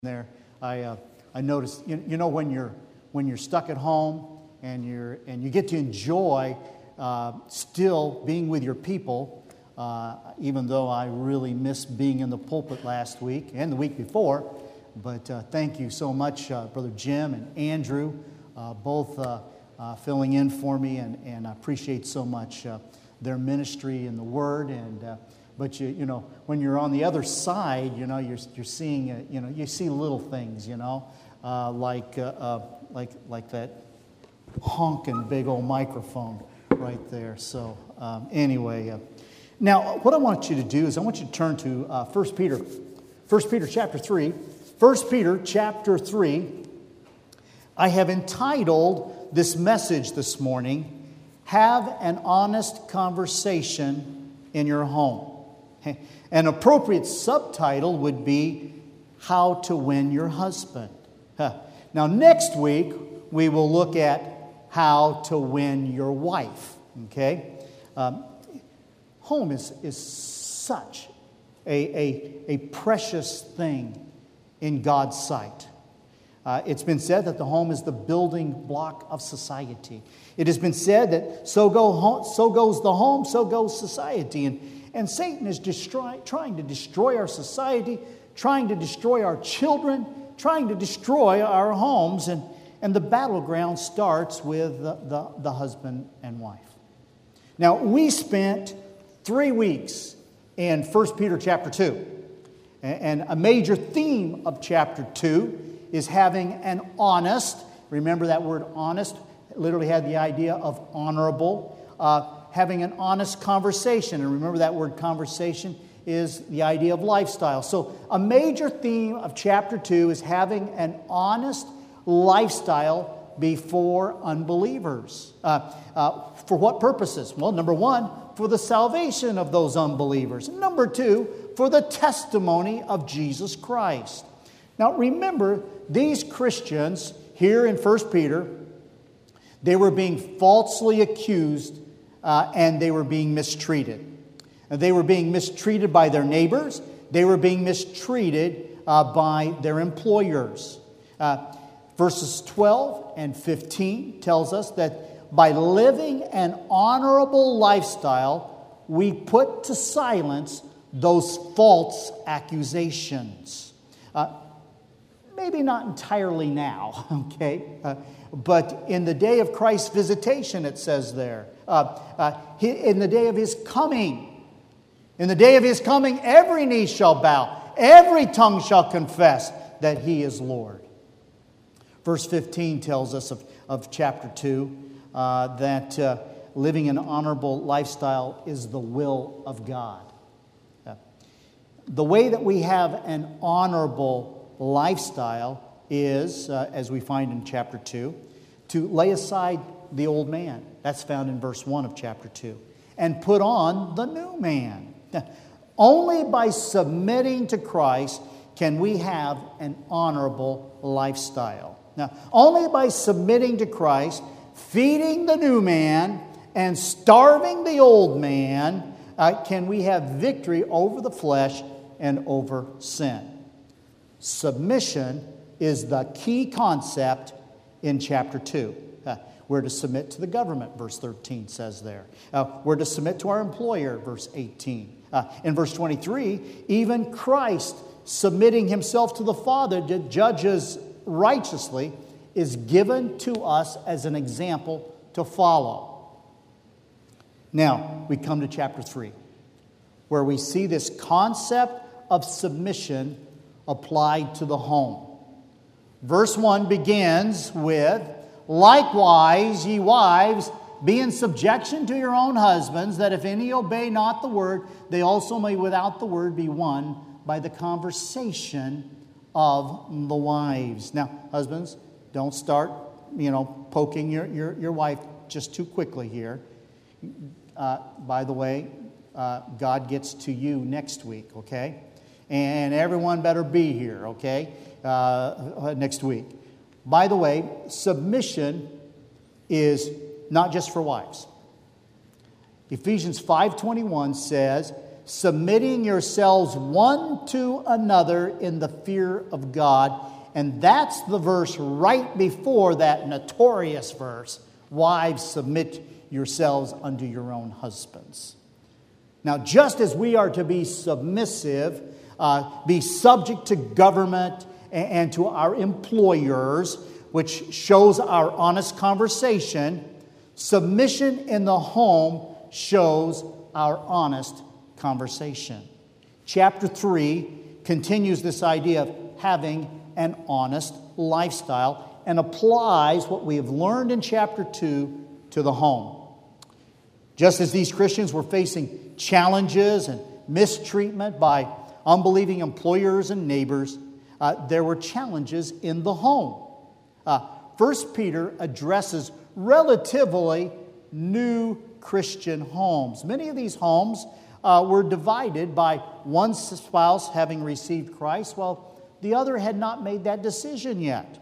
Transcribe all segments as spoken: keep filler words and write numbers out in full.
there. I uh, I noticed you, you know when you're when you're stuck at home and you're and you get to enjoy uh, still being with your people, uh, even though I really missed being in the pulpit last week and the week before. But uh, thank you so much, uh, Brother Jim and Andrew, uh, both uh, uh, filling in for me, and and I appreciate so much uh, their ministry in the Word. And uh, but you you know when you're on the other side, you know you're you're seeing uh, you know you see little things, you know uh, like uh, uh, like like that honking big old microphone right there. So um, anyway, uh, now what I want you to do is I want you to turn to uh, First Peter, First Peter chapter three. First Peter chapter three, I have entitled this message this morning, Have an Honest Conversation in Your Home. An appropriate subtitle would be, How to Win Your Husband. Now next week, we will look at how to win your wife. Okay? Um, home is, is such a, a, a precious thing in God's sight. Uh, it's been said that the home is the building block of society. It has been said that so go home, so goes the home, so goes society. And, and Satan is destroy, trying to destroy our society, trying to destroy our children, trying to destroy our homes. And, and the battleground starts with the, the, the husband and wife. Now, we spent three weeks in First Peter chapter two. And a major theme of chapter two is having an honest, remember that word honest, literally had the idea of honorable, uh, having an honest conversation. And remember that word conversation is the idea of lifestyle. So a major theme of chapter two is having an honest lifestyle before unbelievers. Uh, uh, for what purposes? Well, number one, for the salvation of those unbelievers. Number two, for the testimony of Jesus Christ. Now remember, these Christians here in First Peter, they were being falsely accused uh, and they were being mistreated. And they were being mistreated by their neighbors. They were being mistreated uh, by their employers. Uh, verses twelve and fifteen tells us that by living an honorable lifestyle, we put to silence those false accusations. Uh, maybe not entirely now, okay? Uh, but in the day of Christ's visitation, it says there, uh, uh, in the day of His coming, in the day of His coming, every knee shall bow, every tongue shall confess that He is Lord. Verse fifteen tells us of, of chapter two uh, that uh, living an honorable lifestyle is the will of God. The way that we have an honorable lifestyle is, uh, as we find in chapter two, to lay aside the old man. That's found in verse one of chapter two. And put on the new man. Only by submitting to Christ can we have an honorable lifestyle. Now, only by submitting to Christ, feeding the new man, and starving the old man, uh, can we have victory over the flesh and over sin. Submission is the key concept in chapter two. Uh, we're to submit to the government, verse thirteen says there. Uh, we're to submit to our employer, verse eighteen. Uh, in verse twenty-three, even Christ submitting Himself to the Father to judge us righteously is given to us as an example to follow. Now, we come to chapter three, where we see this concept of submission applied to the home. Verse one begins with, Likewise, ye wives, be in subjection to your own husbands, that if any obey not the word, they also may without the word be won by the conversation of the wives. Now, husbands, don't start, you know, poking your, your, your wife just too quickly here. Uh, by the way, uh, God gets to you next week, okay? And everyone better be here, okay, uh, next week. By the way, submission is not just for wives. Ephesians five twenty-one says submitting yourselves one to another in the fear of God. And that's the verse right before that notorious verse, wives, submit yourselves unto your own husbands. Now, just as we are to be submissive, uh, be subject to government and, and to our employers, which shows our honest conversation, submission in the home shows our honest conversation. Chapter three continues this idea of having an honest lifestyle and applies what we have learned in chapter two to the home. Just as these Christians were facing challenges and mistreatment by unbelieving employers and neighbors, uh, there were challenges in the home. Uh, First Peter addresses relatively new Christian homes. Many of these homes uh, were divided by one spouse having received Christ, while the other had not made that decision yet.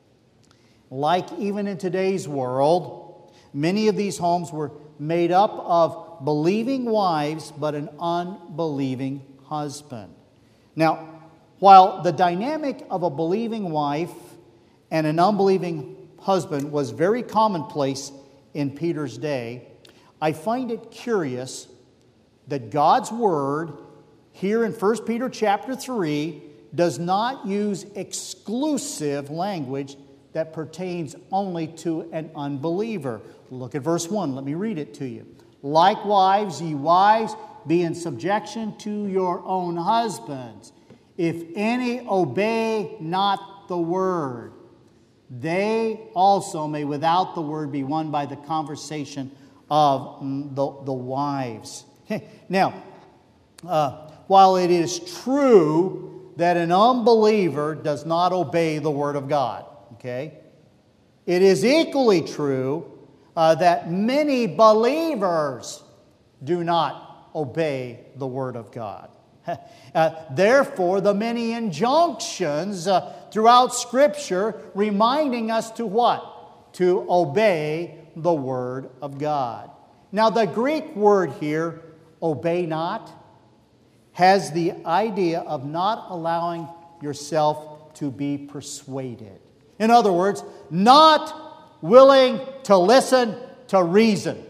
Like even in today's world, many of these homes were made up of believing wives, but an unbelieving husband. Now, while the dynamic of a believing wife and an unbelieving husband was very commonplace in Peter's day, I find it curious that God's Word here in First Peter chapter three does not use exclusive language that pertains only to an unbeliever. Look at verse one. Let me read it to you. Likewise, ye wives, be in subjection to your own husbands. If any obey not the word, they also may without the word be won by the conversation of the, the wives. Now, uh, while it is true that an unbeliever does not obey the Word of God, okay, it is equally true uh, that many believers do not obey the Word of God. uh, therefore, the many injunctions uh, throughout Scripture reminding us to what? To obey the Word of God. Now, the Greek word here, obey not, has the idea of not allowing yourself to be persuaded. In other words, not willing to listen to reason.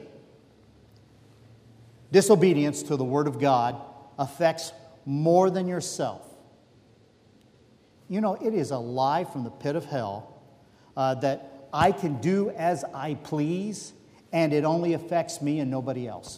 Disobedience to the Word of God affects more than yourself. You know, it is a lie from the pit of hell uh, that I can do as I please and it only affects me and nobody else.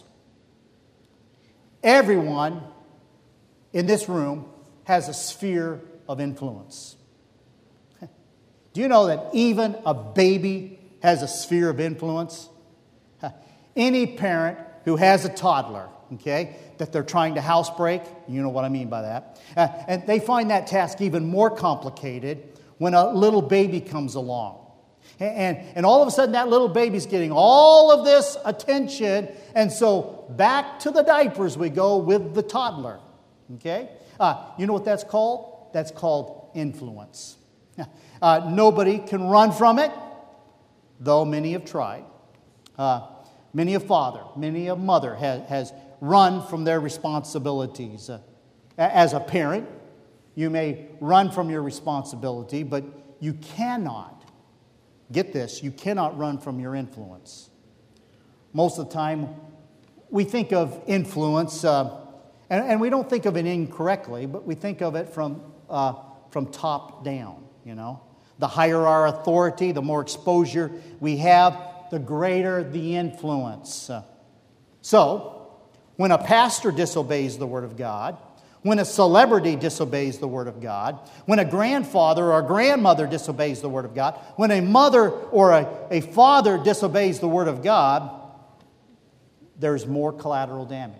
Everyone in this room has a sphere of influence. Do you know that even a baby has a sphere of influence? Any parent who has a toddler, okay, that they're trying to housebreak, you know what I mean by that, uh, and they find that task even more complicated when a little baby comes along. And, and all of a sudden that little baby's getting all of this attention, and so back to the diapers we go with the toddler. Okay? Uh, you know what that's called? That's called influence. Uh, nobody can run from it, though many have tried. Uh, many a father, many a mother has, has run from their responsibilities. Uh, as a parent, you may run from your responsibility, but you cannot, get this, you cannot run from your influence. Most of the time, we think of influence, uh, and, and we don't think of it incorrectly, but we think of it from, uh, from top down, you know. The higher our authority, the more exposure we have, the greater the influence. Uh, so, when a pastor disobeys the Word of God, when a celebrity disobeys the Word of God, when a grandfather or a grandmother disobeys the Word of God, when a mother or a, a father disobeys the Word of God, there's more collateral damage.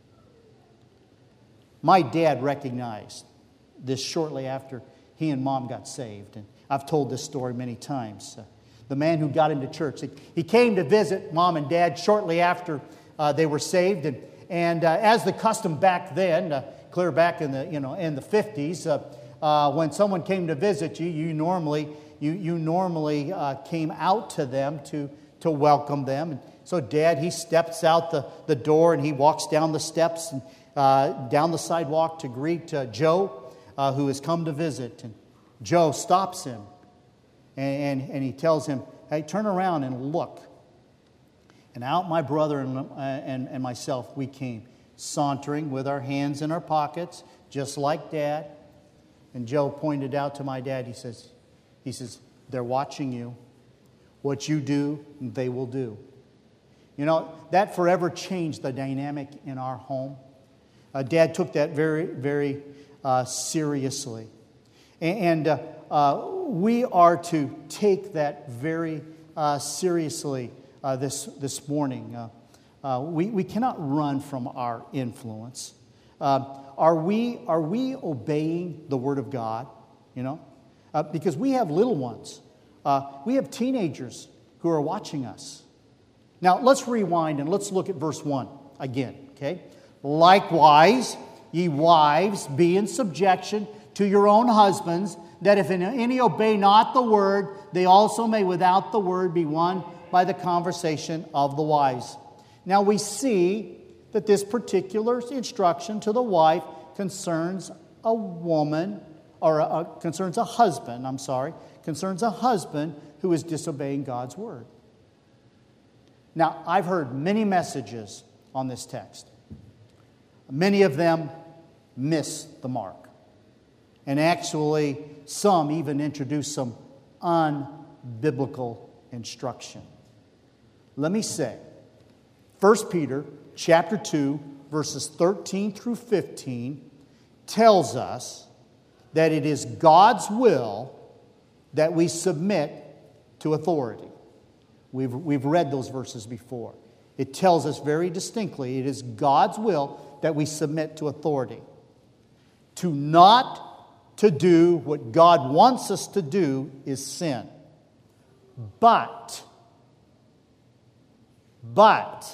My dad recognized this shortly after he and Mom got saved. And I've told this story many times. Uh, the man who got him to church, he, he came to visit Mom and Dad shortly after uh, they were saved. And, and uh, as the custom back then, uh, clear back in the you know in the fifties, uh, uh, when someone came to visit you, you normally you you normally uh, came out to them to to welcome them. And so Dad, he steps out the, the door and he walks down the steps and uh, down the sidewalk to greet uh, Joe, uh, who has come to visit. And Joe stops him, and, and, and he tells him, hey, turn around and look. And out my brother and, uh, and, and myself, we came, sauntering with our hands in our pockets, just like Dad. And Joe pointed out to my dad, he says, he says, they're watching you. What you do, they will do. You know, that forever changed the dynamic in our home. Uh, Dad took that very, very uh, seriously. And, and uh, uh, we are to take that very uh, seriously uh, this, this morning. Uh, uh, we, we cannot run from our influence. Uh, are we, are we obeying the Word of God? You know? Uh, because we have little ones. Uh, we have teenagers who are watching us. Now, let's rewind and let's look at verse one again, okay? Likewise, ye wives, be in subjection to your own husbands, that if in any obey not the word, they also may without the word be won by the conversation of the wives. Now, we see that this particular instruction to the wife concerns a woman, or a, a, concerns a husband, I'm sorry, concerns a husband who is disobeying God's word. Now, I've heard many messages on this text. Many of them miss the mark. And actually, some even introduce some unbiblical instruction. Let me say, First Peter chapter two, verses thirteen through fifteen, tells us that it is God's will that we submit to authority. We've, we've read those verses before. It tells us very distinctly it is God's will that we submit to authority. To not to do what God wants us to do is sin. But, but,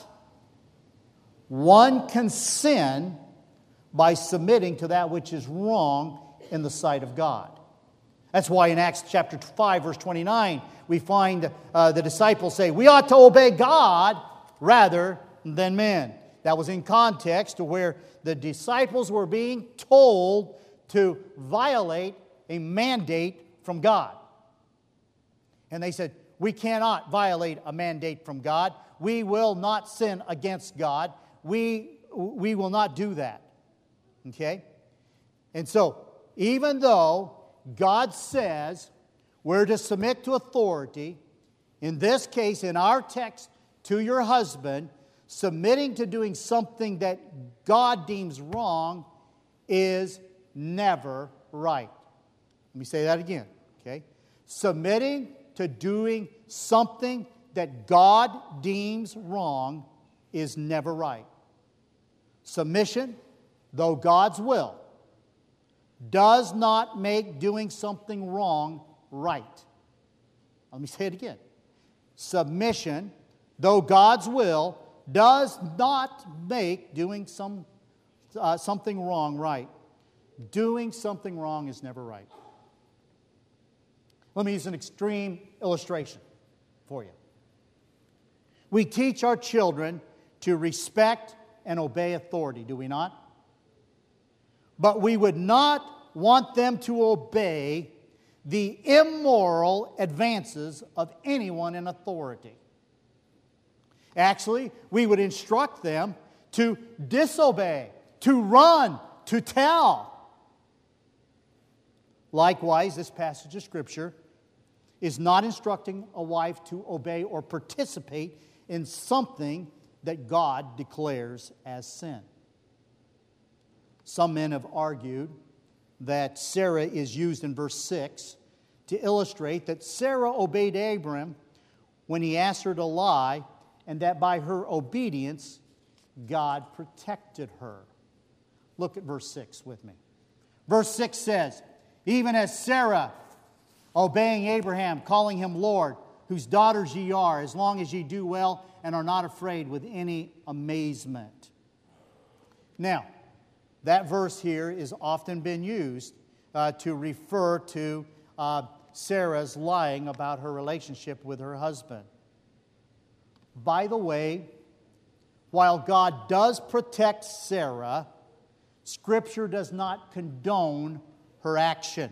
one can sin by submitting to that which is wrong in the sight of God. That's why in Acts chapter five, verse twenty-nine, we find uh, the disciples say, we ought to obey God rather than men. That was in context to where the disciples were being told to violate a mandate from God. And they said, we cannot violate a mandate from God. We will not sin against God. We, we will not do that. Okay? And so, even though God says we're to submit to authority, in this case, in our text, to your husband, submitting to doing something that God deems wrong is never right. Let me say that again, okay? Submitting to doing something that God deems wrong is never right. Submission, though God's will, does not make doing something wrong right. Let me say it again. Submission, though God's will, does not make doing some uh, something wrong right. Doing something wrong is never right. Let me use an extreme illustration for you. We teach our children to respect and obey authority, do we not? But we would not want them to obey the immoral advances of anyone in authority. Actually, we would instruct them to disobey, to run, to tell. Likewise, this passage of Scripture is not instructing a wife to obey or participate in something that God declares as sin. Some men have argued that Sarah is used in verse six to illustrate that Sarah obeyed Abram when he asked her to lie, and that by her obedience, God protected her. Look at verse six with me. Verse six says, even as Sarah, obeying Abraham, calling him Lord, whose daughters ye are, as long as ye do well and are not afraid with any amazement. Now, that verse here is often been used uh, to refer to uh, Sarah's lying about her relationship with her husband. By the way, while God does protect Sarah Scripture does not condone her action.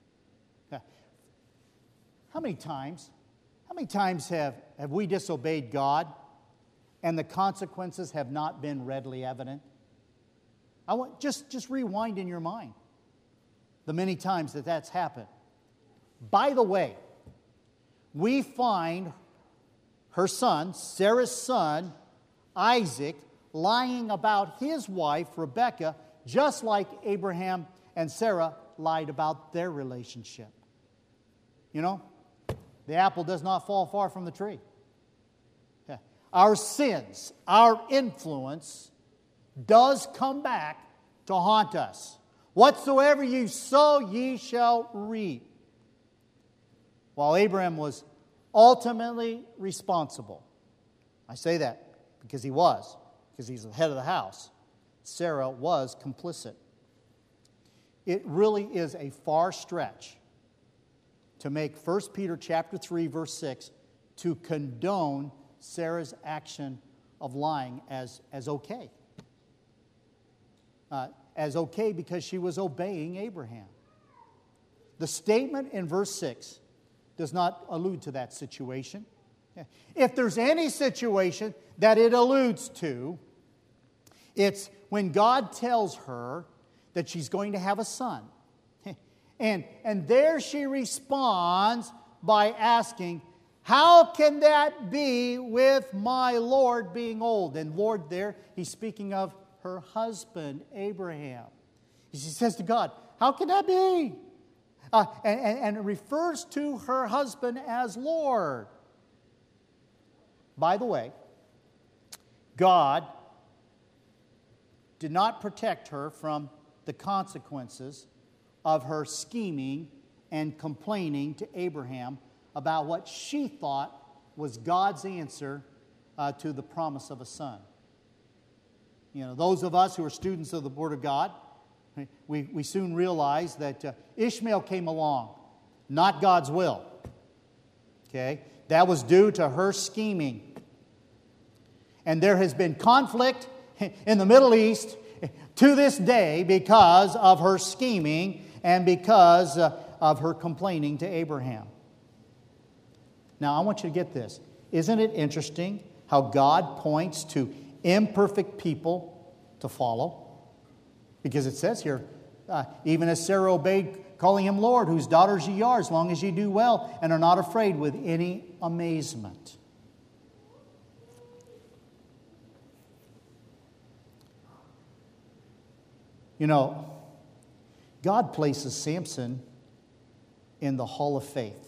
How many times, how many times have, have we disobeyed God and the consequences have not been readily evident? I want just, just rewind in your mind the many times that that's happened. By the way, we find her son, Sarah's son, Isaac, lying about his wife, Rebekah, just like Abraham and Sarah lied about their relationship. You know, the apple does not fall far from the tree. Yeah. Our sins, our influence does come back to haunt us. Whatsoever you sow, ye shall reap. While Abraham was ultimately responsible, I say that because he was, because he's the head of the house, Sarah was complicit. It really is a far stretch to make First Peter chapter three, verse six, to condone Sarah's action of lying as, as okay. Uh, as okay because she was obeying Abraham. The statement in verse six does not allude to that situation. If there's any situation that it alludes to, it's when God tells her that she's going to have a son. And, and there she responds by asking, how can that be with my Lord being old? And Lord there, he's speaking of her husband, Abraham. She says to God, how can that be? Uh, and, and, and it refers to her husband as Lord. By the way, God did not protect her from the consequences of her scheming and complaining to Abraham about what she thought was God's answer uh, to the promise of a son. You know, those of us who are students of the Word of God, we, we soon realize that uh, Ishmael came along, not God's will. Okay? That was due to her scheming. And there has been conflict in the Middle East to this day because of her scheming and because uh, of her complaining to Abraham. Now, I want you to get this. Isn't it interesting how God points to imperfect people to follow? Because it says here, uh, even as Sarah obeyed, calling him Lord, whose daughters ye are, as long as ye do well, and are not afraid with any amazement. You know, God places Samson in the hall of faith.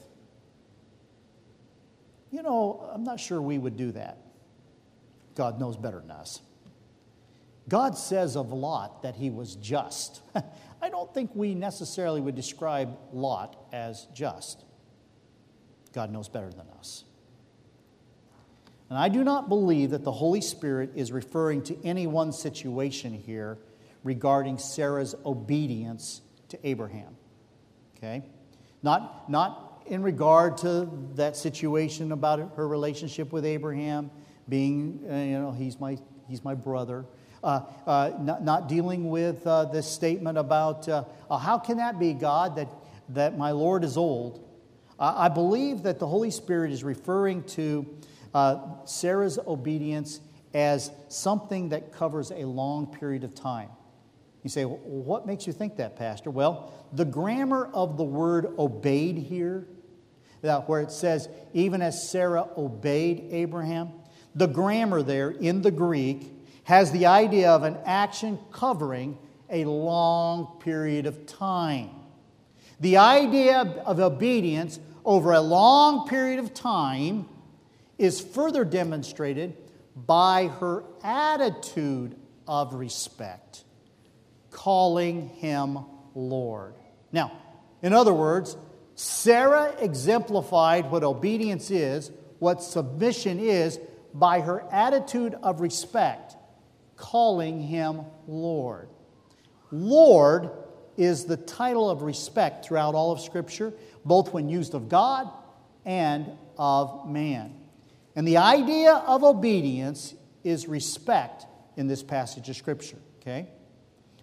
You know, I'm not sure we would do that. God knows better than us. God says of Lot that he was just. I don't think we necessarily would describe Lot as just. God knows better than us. And I do not believe that the Holy Spirit is referring to any one situation here regarding Sarah's obedience to Abraham. Okay? Not, not in regard to that situation about her relationship with Abraham, being, uh, you know, he's my, he's my brother. Uh, uh, not, not dealing with uh, this statement about, uh, uh, how can that be, God, that, that my Lord is old? Uh, I believe that the Holy Spirit is referring to uh, Sarah's obedience as something that covers a long period of time. You say, well, what makes you think that, Pastor? Well, the grammar of the word obeyed here, that where it says, even as Sarah obeyed Abraham, the grammar there in the Greek has the idea of an action covering a long period of time. The idea of obedience over a long period of time is further demonstrated by her attitude of respect, calling him Lord. Now, in other words, Sarah exemplified what obedience is, what submission is, by her attitude of respect, calling him Lord. Lord is the title of respect throughout all of Scripture, both when used of God and of man. And the idea of obedience is respect in this passage of Scripture. Okay? Uh,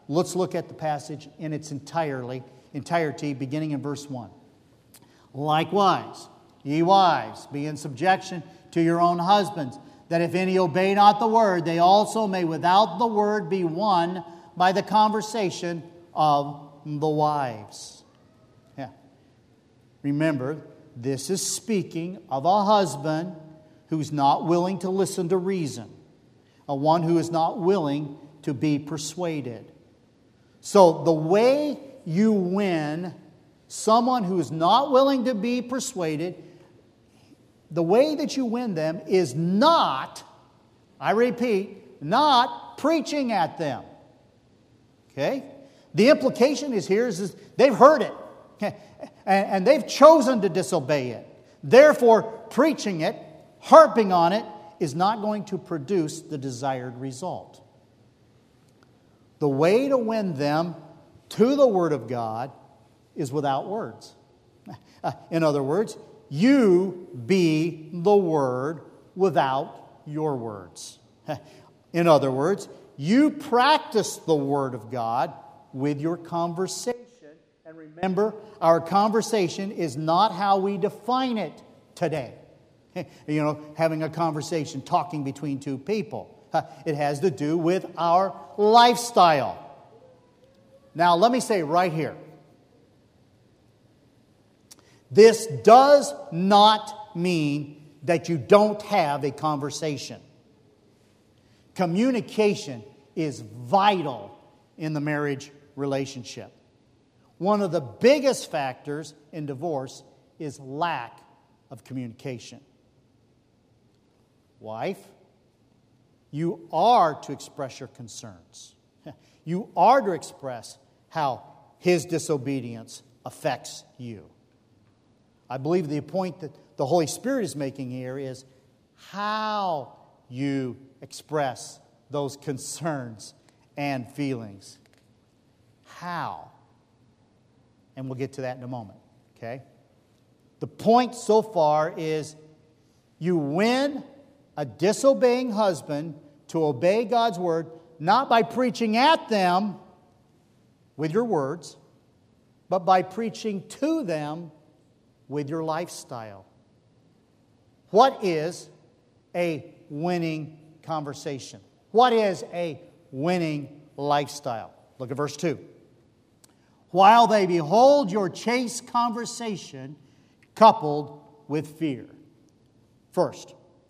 let's look at the passage in its entirely, entirety, beginning in verse one. Likewise, ye wives, be in subjection to your own husbands, that if any obey not the word, they also may without the word be won by the conversation of the wives. Yeah. Remember, this is speaking of a husband who's not willing to listen to reason, a one who is not willing to be persuaded. So the way you win someone who is not willing to be persuaded, the way that you win them is not, I repeat, not preaching at them. Okay? The implication is here is, is they've heard it and, and they've chosen to disobey it. Therefore, preaching it, harping on it, is not going to produce the desired result. The way to win them to the Word of God is without words. In other words, you be the Word without your words. In other words, you practice the Word of God with your conversation. And remember, our conversation is not how we define it today. You know, having a conversation, talking between two people. It has to do with our lifestyle. Now, let me say right here, this does not mean that you don't have a conversation. Communication is vital in the marriage relationship. One of the biggest factors in divorce is lack of communication. Wife, you are to express your concerns. You are to express how his disobedience affects you. I believe the point that the Holy Spirit is making here is how you express those concerns and feelings. How? And we'll get to that in a moment, okay? The point so far is you win a disobeying husband to obey God's word, not by preaching at them with your words, but by preaching to them with your lifestyle. What is a winning conversation? What is a winning lifestyle? Look at verse two. While they behold your chaste conversation coupled with fear. First,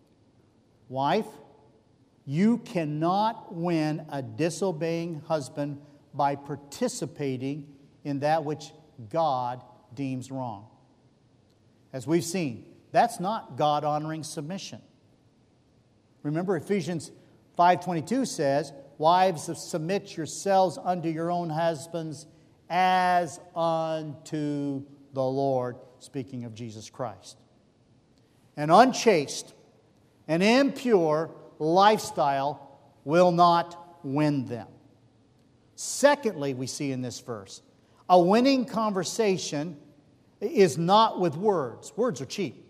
wife, you cannot win a disobeying husband by participating in that which God deems wrong. As we've seen, that's not God-honoring submission. Remember, Ephesians five twenty-two says, wives, submit yourselves unto your own husbands as unto the Lord, speaking of Jesus Christ. An unchaste, an impure lifestyle will not win them. Secondly, we see in this verse, a winning conversation is not with words. Words are cheap.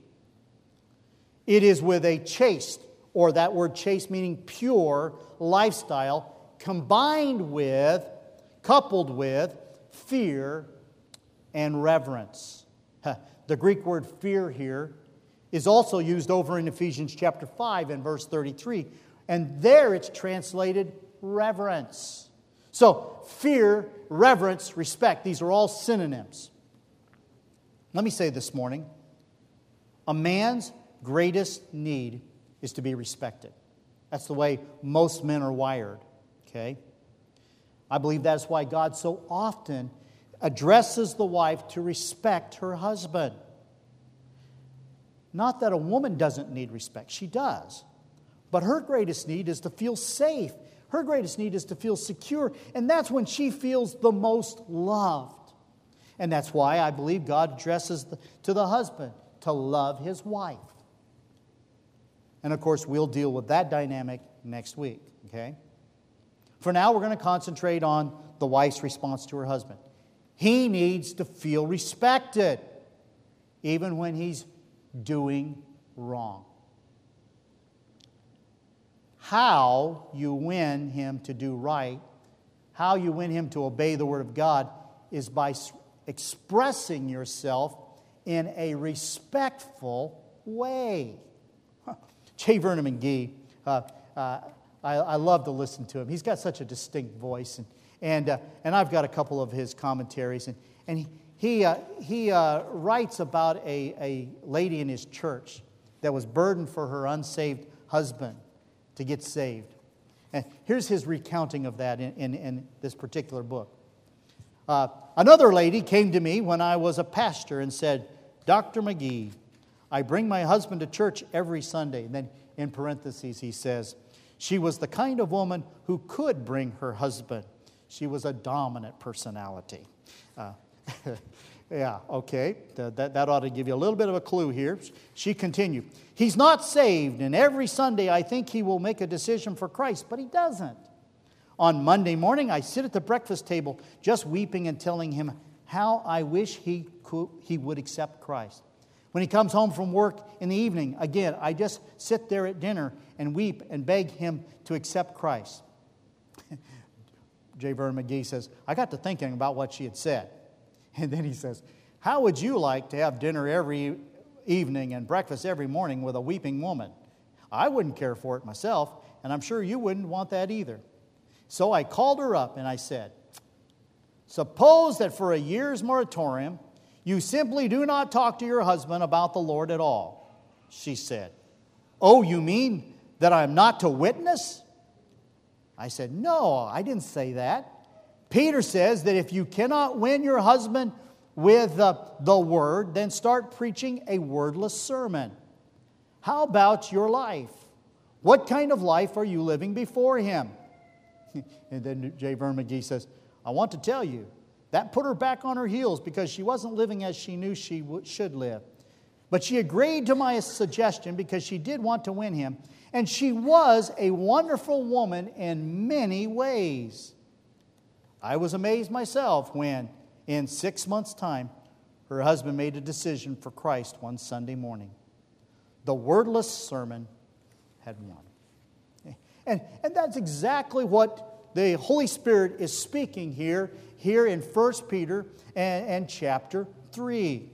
It is with a chaste, or that word chaste meaning pure, lifestyle combined with, coupled with, fear and reverence. The Greek word fear here is also used over in Ephesians chapter five and verse thirty-three. And there it's translated reverence. So fear, reverence, respect, these are all synonyms. Let me say this morning, a man's greatest need is to be respected. That's the way most men are wired. Okay? I believe that's why God so often addresses the wife to respect her husband. Not that a woman doesn't need respect. She does. But her greatest need is to feel safe. Her greatest need is to feel secure. And that's when she feels the most loved. And that's why I believe God addresses the, to the husband to love his wife. And of course, we'll deal with that dynamic next week. Okay? For now, we're going to concentrate on the wife's response to her husband. He needs to feel respected, even when he's doing wrong. How you win him to do right, how you win him to obey the Word of God is by expressing yourself in a respectful way. J. Vernon McGee, uh, uh, I, I love to listen to him. He's got such a distinct voice, and and uh, and I've got a couple of his commentaries, and and he he uh, he uh, writes about a a lady in his church that was burdened for her unsaved husband to get saved. And here's his recounting of that in, in, in this particular book. Uh, another lady came to me when I was a pastor and said, Doctor McGee, I bring my husband to church every Sunday. And then in parentheses he says, she was the kind of woman who could bring her husband. She was a dominant personality. Uh, yeah, okay, that, that ought to give you a little bit of a clue here. She continued, he's not saved, and every Sunday I think he will make a decision for Christ, but he doesn't. On Monday morning, I sit at the breakfast table just weeping and telling him how I wish he could, he would accept Christ. When he comes home from work in the evening, again, I just sit there at dinner and weep and beg him to accept Christ. J. Vernon McGee says, I got to thinking about what she had said. And then he says, how would you like to have dinner every evening and breakfast every morning with a weeping woman? I wouldn't care for it myself, and I'm sure you wouldn't want that either. So I called her up and I said, suppose that for a year's moratorium, you simply do not talk to your husband about the Lord at all. She said, oh, you mean that I'm not to witness? I said, no, I didn't say that. Peter says that if you cannot win your husband with uh, the word, then start preaching a wordless sermon. How about your life? What kind of life are you living before him? And then J. Vernon McGee says, I want to tell you, that put her back on her heels because she wasn't living as she knew she w- should live. But she agreed to my suggestion because she did want to win him. And she was a wonderful woman in many ways. I was amazed myself when, in six months' time, her husband made a decision for Christ one Sunday morning. The wordless sermon had won. And, and that's exactly what the Holy Spirit is speaking here, here in First Peter and, and chapter three.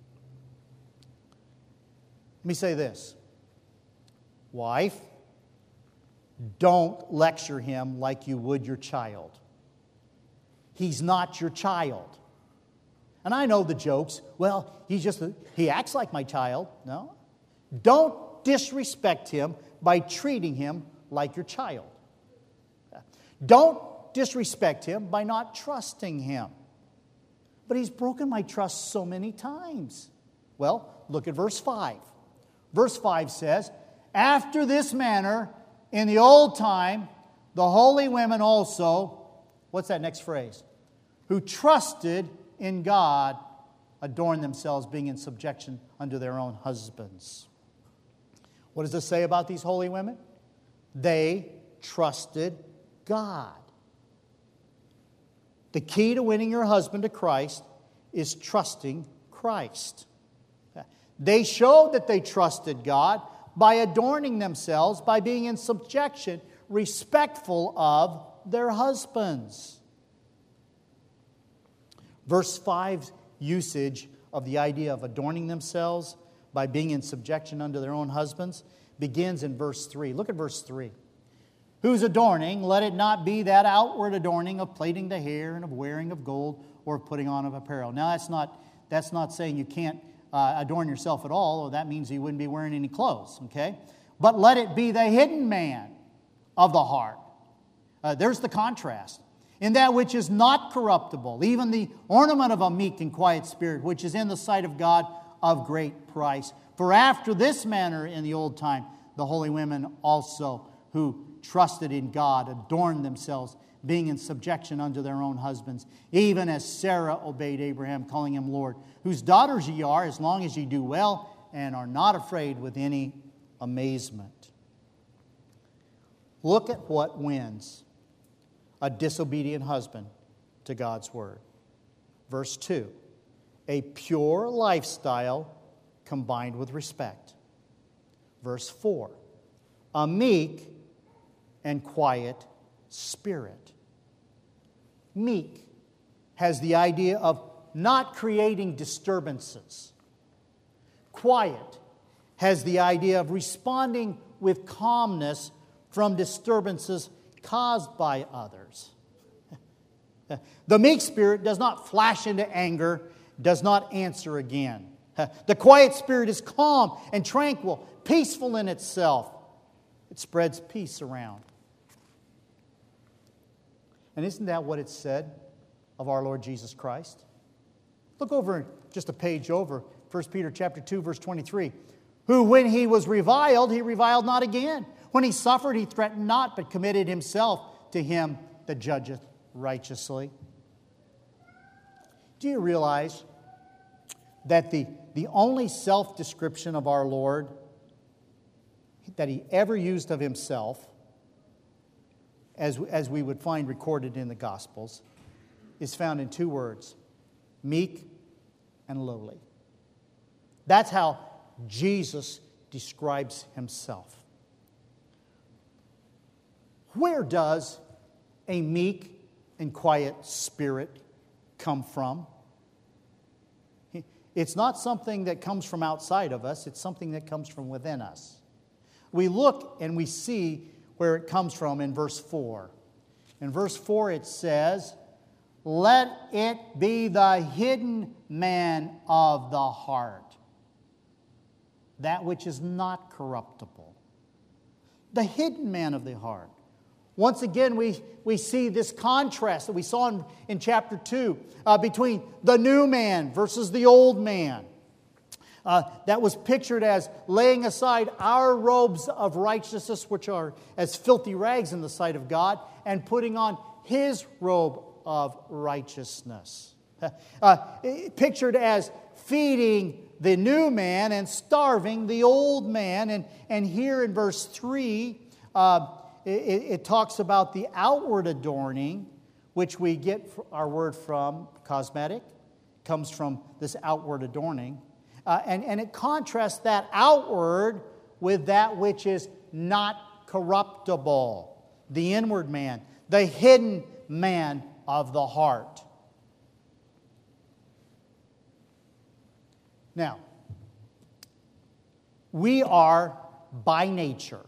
Let me say this. Wife, don't lecture him like you would your child. He's not your child. And I know the jokes. Well, he's just a, he acts like my child. No. Don't disrespect him by treating him like your child. Don't disrespect him by not trusting him. But he's broken my trust so many times. Well, look at verse five. Verse five says, after this manner, in the old time, the holy women also, what's that next phrase? Who trusted in God, adorned themselves, being in subjection unto their own husbands. What does this say about these holy women? They trusted God. The key to winning your husband to Christ is trusting Christ. They showed that they trusted God by adorning themselves, by being in subjection, respectful of their husbands. Verse five's usage of the idea of adorning themselves by being in subjection unto their own husbands begins in verse three. Look at verse three. Whose adorning, let it not be that outward adorning of plaiting the hair and of wearing of gold or of putting on of apparel. Now, that's not, that's not saying you can't uh, adorn yourself at all, or that means you wouldn't be wearing any clothes, okay? But let it be the hidden man of the heart. Uh, there's the contrast. In that which is not corruptible, even the ornament of a meek and quiet spirit, which is in the sight of God of great price. For after this manner in the old time, the holy women also who trusted in God adorned themselves, being in subjection unto their own husbands, even as Sarah obeyed Abraham, calling him Lord, whose daughters ye are, as long as ye do well, and are not afraid with any amazement. Look at what wins a disobedient husband to God's word. Verse two, a pure lifestyle combined with respect. Verse four, a meek and quiet spirit. Meek has the idea of not creating disturbances. Quiet has the idea of responding with calmness from disturbances caused by others. The meek spirit does not flash into anger, does not answer again. The quiet spirit is calm and tranquil, peaceful in itself. It spreads peace around. And isn't that what it said of our Lord Jesus Christ? Look over just a page over, First Peter chapter two, verse twenty-three. Who, when he was reviled, he reviled not again. When he suffered, he threatened not, but committed himself to him that judgeth righteously. Do you realize that the, the only self-description of our Lord that he ever used of himself, as, as we would find recorded in the Gospels, is found in two words, meek and lowly. That's how Jesus describes himself. Where does a meek and quiet spirit come from? It's not something that comes from outside of us. It's something that comes from within us. We look and we see where it comes from in verse four. In verse four it says, let it be the hidden man of the heart, that which is not corruptible. The hidden man of the heart. Once again, we, we see this contrast that we saw in, in chapter two uh, between the new man versus the old man. Uh, that was pictured as laying aside our robes of righteousness, which are as filthy rags in the sight of God, and putting on His robe of righteousness. Uh, pictured as feeding the new man and starving the old man. And, and here in verse three, uh, it, it talks about the outward adorning, which we get our word from, cosmetic, comes from this outward adorning. Uh, and, and it contrasts that outward with that which is not corruptible, the inward man, the hidden man of the heart. Now, we are by nature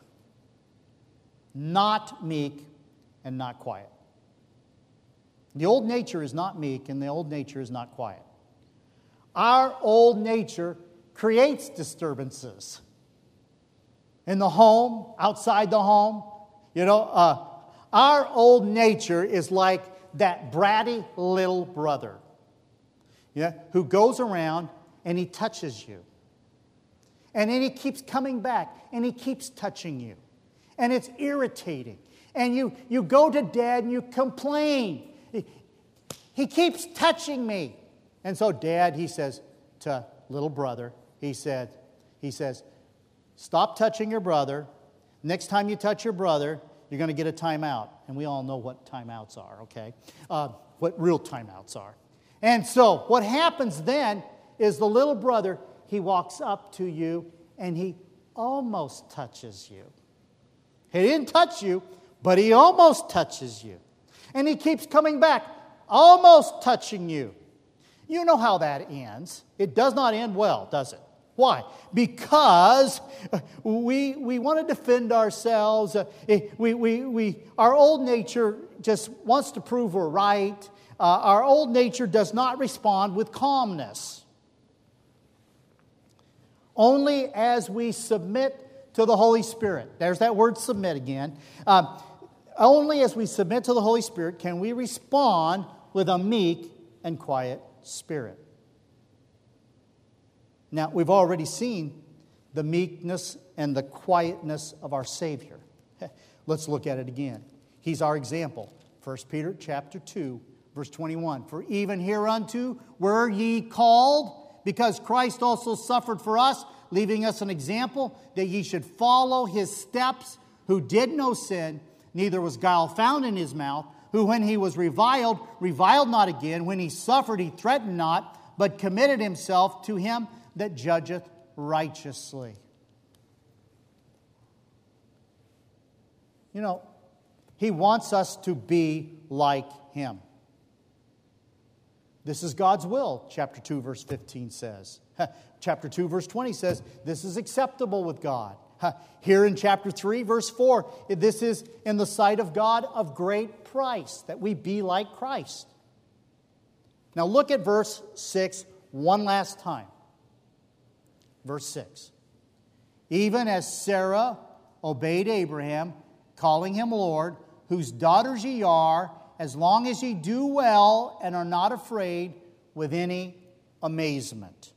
not meek and not quiet. The old nature is not meek and the old nature is not quiet. Our old nature creates disturbances in the home, outside the home. You know, uh, our old nature is like that bratty little brother, yeah, who goes around and he touches you. And then he keeps coming back and he keeps touching you. And it's irritating. And you, you go to Dad and you complain. He, he keeps touching me. And so Dad, he says to little brother, he said, he says, stop touching your brother. Next time you touch your brother, you're going to get a timeout. And we all know what timeouts are, okay? Uh, what real timeouts are. And so what happens then is the little brother, he walks up to you and he almost touches you. He didn't touch you, but he almost touches you. And he keeps coming back, almost touching you. You know how that ends. It does not end well, does it? Why? Because we, we want to defend ourselves. We, we, we, our old nature just wants to prove we're right. Uh, our old nature does not respond with calmness. Only as we submit to the Holy Spirit. There's that word submit again. Uh, only as we submit to the Holy Spirit can we respond with a meek and quiet spirit. Now, we've already seen the meekness and the quietness of our Savior. Let's look at it again. He's our example. First Peter chapter two, verse twenty-one. For even hereunto were ye called, because Christ also suffered for us, leaving us an example that ye should follow His steps, who did no sin, neither was guile found in His mouth, who when He was reviled, reviled not again, when He suffered, He threatened not, but committed Himself to Him that judgeth righteously. You know, He wants us to be like Him. This is God's will, chapter two, verse fifteen says. Chapter two, verse twenty says, this is acceptable with God. Here in chapter three, verse four, this is in the sight of God of great price, that we be like Christ. Now look at verse six one last time. Verse six. Even as Sarah obeyed Abraham, calling him Lord, whose daughters ye are, as long as ye do well and are not afraid with any amazement.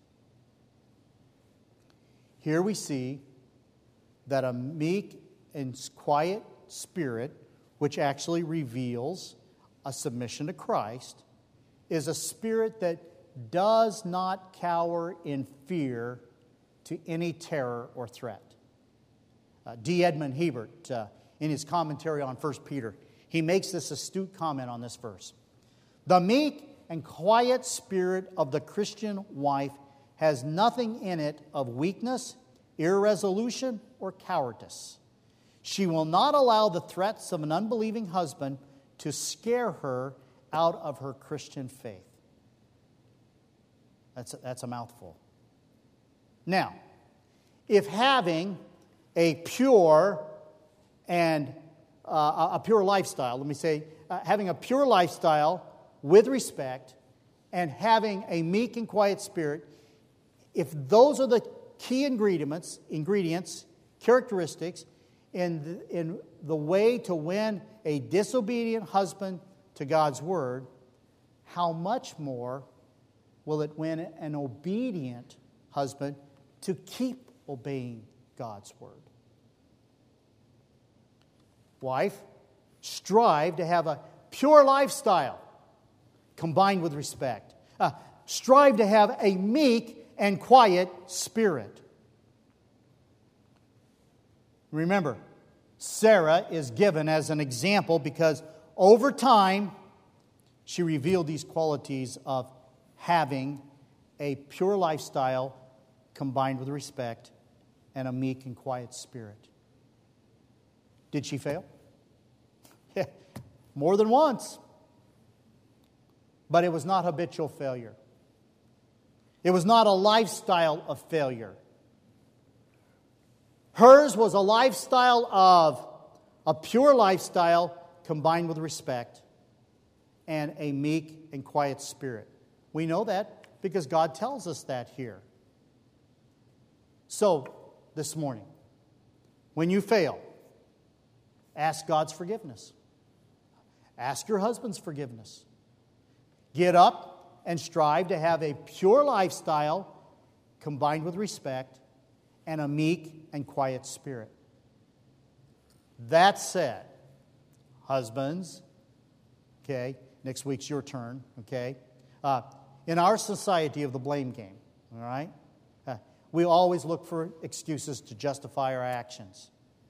Here we see that a meek and quiet spirit, which actually reveals a submission to Christ, is a spirit that does not cower in fear to any terror or threat. Uh, D. Edmund Hebert, uh, in his commentary on First Peter, he makes this astute comment on this verse. The meek and quiet spirit of the Christian wife has nothing in it of weakness, irresolution, or cowardice. She will not allow the threats of an unbelieving husband to scare her out of her Christian faith. That's a, that's a mouthful. Now, if having a pure and uh, a pure lifestyle, let me say, uh, having a pure lifestyle with respect and having a meek and quiet spirit, if those are the key ingredients, ingredients, characteristics in the, in the way to win a disobedient husband to God's word, how much more will it win an obedient husband to keep obeying God's word? Wife, strive to have a pure lifestyle combined with respect. Uh, strive to have a meek and quiet spirit. Remember, Sarah is given as an example because over time she revealed these qualities of having a pure lifestyle combined with respect and a meek and quiet spirit. Did she fail? Yeah, more than once. But it was not habitual failure. It was not a lifestyle of failure. Hers was a lifestyle of a pure lifestyle combined with respect and a meek and quiet spirit. We know that because God tells us that here. So, this morning, when you fail, ask God's forgiveness. Ask your husband's forgiveness. Get up and strive to have a pure lifestyle combined with respect and a meek and quiet spirit. That said, husbands, okay, next week's your turn, okay? Uh, in our society of the blame game, all right, uh, we always look for excuses to justify our actions.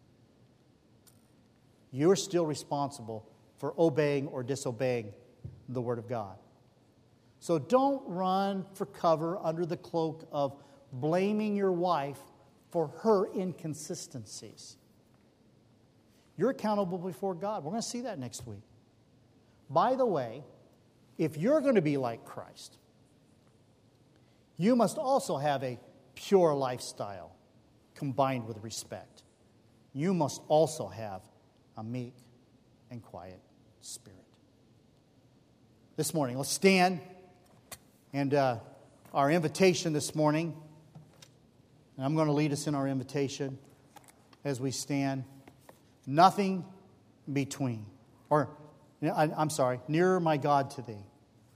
You're still responsible for obeying or disobeying the Word of God. So don't run for cover under the cloak of blaming your wife for her inconsistencies. You're accountable before God. We're going to see that next week. By the way, if you're going to be like Christ, you must also have a pure lifestyle combined with respect. You must also have a meek and quiet spirit. This morning, let's stand. And uh, our invitation this morning, and I'm going to lead us in our invitation as we stand. Nothing between. Or, I, I'm sorry, nearer my God to thee.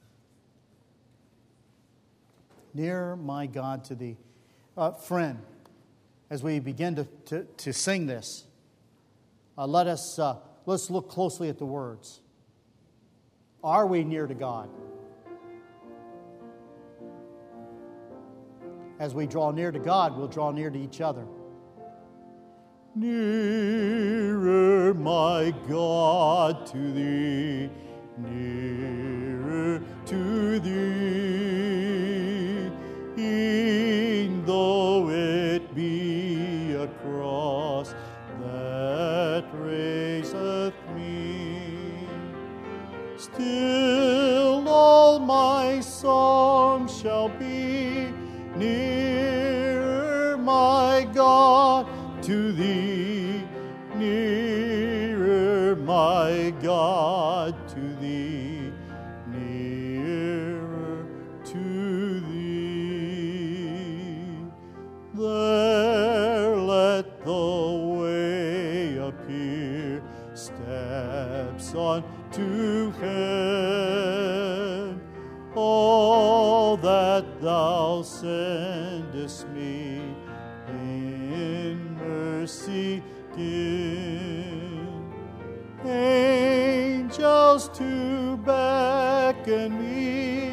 Nearer my God to thee. Uh, friend, as we begin to, to, to sing this, uh, let us, uh, let's look closely at the words. Are we near to God? As we draw near to God, we'll draw near to each other. Nearer, my God, to thee, nearer to thee, e'en though it be a cross that raiseth me, still all my my God, to Thee. Nearer, my God, to Thee. Nearer to Thee. There let the way appear, steps on to heaven. All that Thou sendest me in mercy give. Angels to beckon me,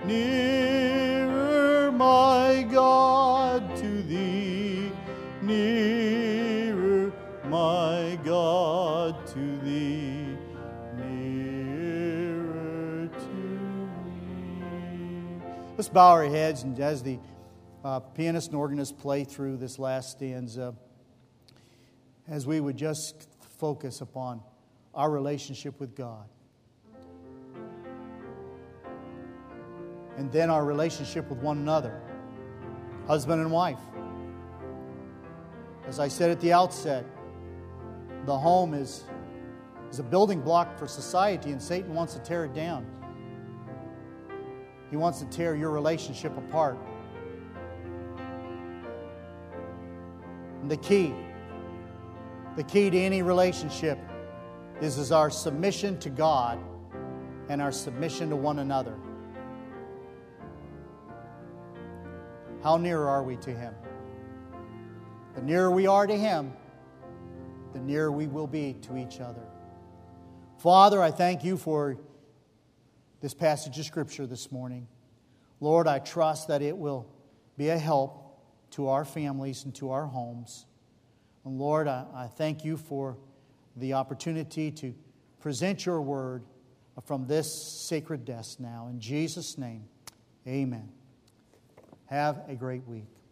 nearer, my God, to Thee. Nearer, my God, to Thee. Nearer to me. Let's bow our heads, and as the uh, pianist and organist play through this last stanza, as we would just focus upon our relationship with God. And then our relationship with one another, husband and wife. As I said at the outset, the home is, is a building block for society, and Satan wants to tear it down. He wants to tear your relationship apart. And the key The key to any relationship is, is our submission to God and our submission to one another. How near are we to Him? The nearer we are to Him, the nearer we will be to each other. Father, I thank You for this passage of Scripture this morning. Lord, I trust that it will be a help to our families and to our homes. And Lord, I, I thank You for the opportunity to present Your word from this sacred desk now. In Jesus' name, amen. Have a great week.